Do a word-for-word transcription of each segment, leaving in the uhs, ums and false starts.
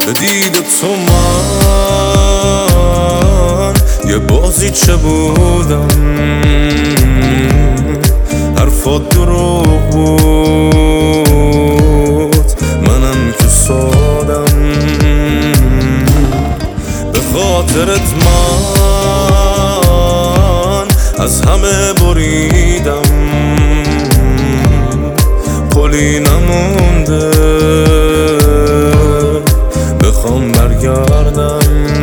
دید تو من یه بازی چه بودم، حرفات دروغ بود، منم که سادم. به خاطرت من از همه بریدم، قولی نمونده بخوام برگردم.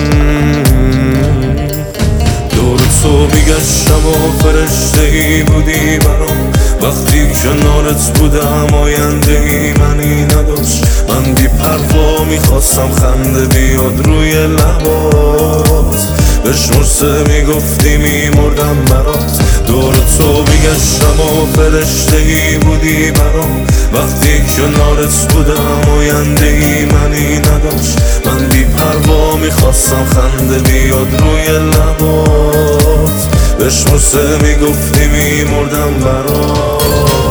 دور تو میگشتم و فرشته ای بودی برام، وقتی کنارت بودم آینده ای منی نداشت. من بی پروا میخواستم خنده بیاد روی لبات، بشمر سه میگفتی میمردم برات. دور تو میگشتم و فرشته ای بودی برام، وقتی کنارت بودم آینده ای منی نداشت. من بی پروا میخواستم خنده بیاد روی لبات، بشمر سه میگفتی میمردم برات.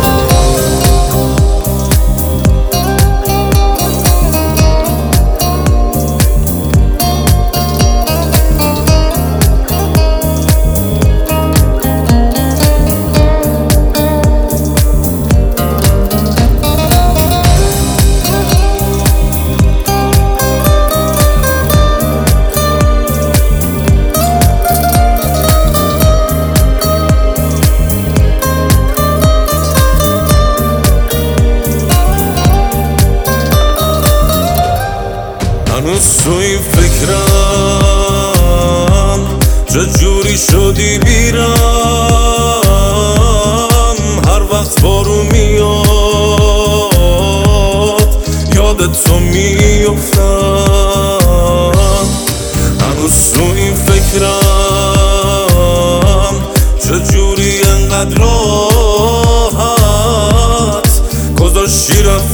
هنوز تو این فکرم چجوری شدی بیرم، هر وقت بارون میاد یادت تو میفتم. هنوز تو این فکرم چجوری انقدر راحت گذاشتی رفت